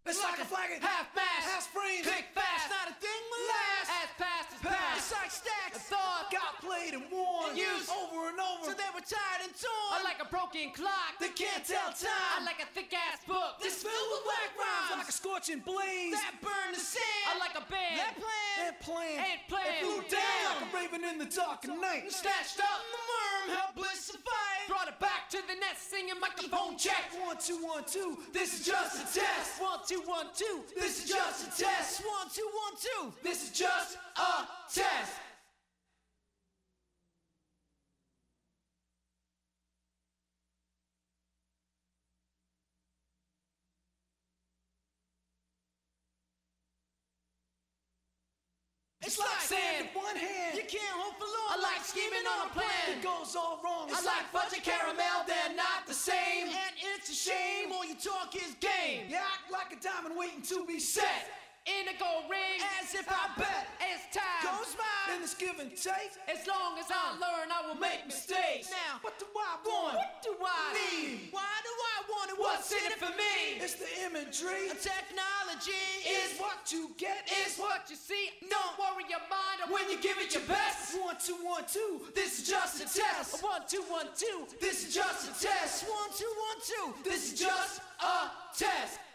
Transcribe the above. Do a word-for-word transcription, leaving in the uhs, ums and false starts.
It's like a flagging, half mass, half springs, thick fast, not a thing will last. as fast as past. It's like stacks, A thought got played and worn, and used over and over, so they were tired and torn. I like a broken clock, they can't tell I time. like a thick ass book, This filled with whack rhymes, like a scorching blaze that burn the sand. I like a band that plan, and plan, ain't playing. and flew down like a raven in the dark of night. Snatched up the worm, helpless to fight. Brought it back to the net, singing microphone check. One, two, one, two, this is just a test. One, two, one, two. This is just a test. One, two, one, two. This is just a test. It's, It's like like sand sand. in one hand. You can't hope for long. I like scheming on a plan. It goes all wrong. I It's like fudge and caramel, they're not the same. And it's a shame, all you talk is game. You act like a diamond waiting to be set. In a gold ring, As if I bet it's time. goes by in this give and take. As long as I learn, I will make mistakes. Now, What do I want? what do I Need. Why do I want it? What's in it for me? It's the imagery. Technology Is is what you get. is what you see. Don't worry your mind when you give it your best. One, two, one, two. This is just a test. One, two, one, two. This is just a test. One, two, one, two. This is just a test.